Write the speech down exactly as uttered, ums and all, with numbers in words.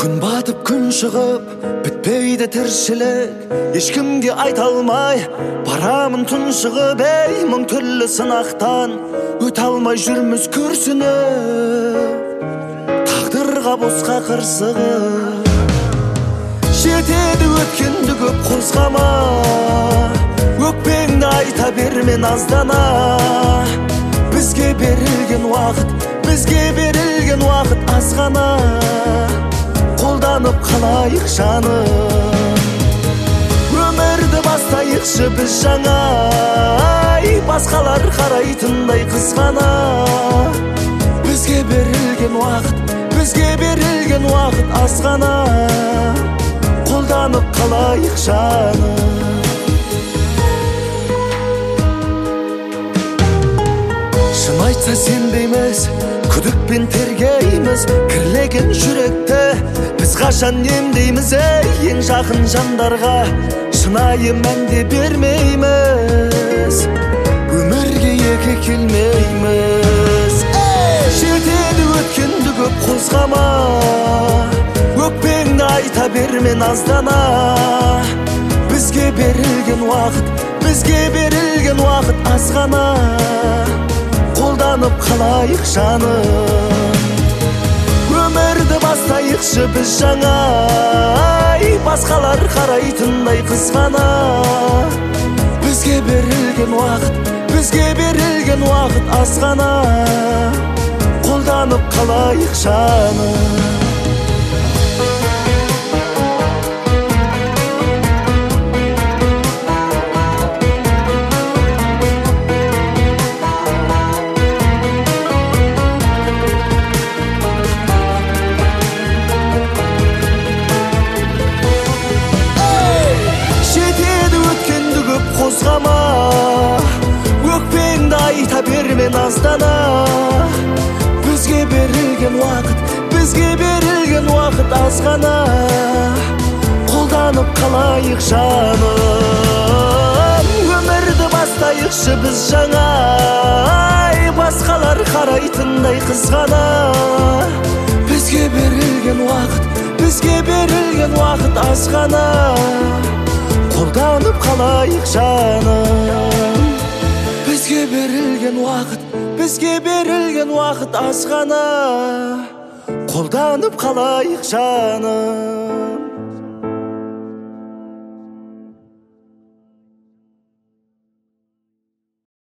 Күн батып күн шығып бітпейді тіршілік, ешкімге айта алмай барамын тұншығып. Ей, мың түрлі сынақтан өте алмай жүрміз күрсініп, тағдырға босқа қырсығып. Жетеді өткенді көп қозғама, өкпеңді айта берме наздана. Бізге берілген уақыт, бізге берілген уақыт аз ғана. Қолданып қалайық жаным, өмірді бастайықшы біз жаңа. Басқалар қарайтындай қызғана. Бізге берілген уақыт, бізге берілген уақыт аз ғана. Қолданып қалайық жаным. Шын айтса сенбейміз, күдікпен тергейміз кірлеген жүректі біз қашан емдейміз. Ей, ең жақын жандарға шынайы мәнде бермейміз, өмірге екі келмейміз. Жетеді өткенді көп қозғама, өкпеңді айта берме наздана. Бізге берілген уақыт, бізге берілген уақыт аз ғана. Қолданып қалайық жаным, өмірді бастайықшы біз жаңа. Басқалар қарайтындай қызғана. Бізге берілген уақыт, бізге берілген уақыт аз ғана. Қолданып қалайық жаным. Қозғама, өкпеңді айта берме наздана. Бізге берілген уақыт, бізге берілген уақыт аз ғана. Қолданып қалайық жаным, өмірді бастайықшы біз жаңа. Басқалар қарайтындай қызғана. Бізге берілген уақыт, бізге берілген уақыт аз ғана. Қолданып қалайық жаным, бізге берілген уақыт, бізге берілген уақыт аз ғана. Қолданып қалайық жаным.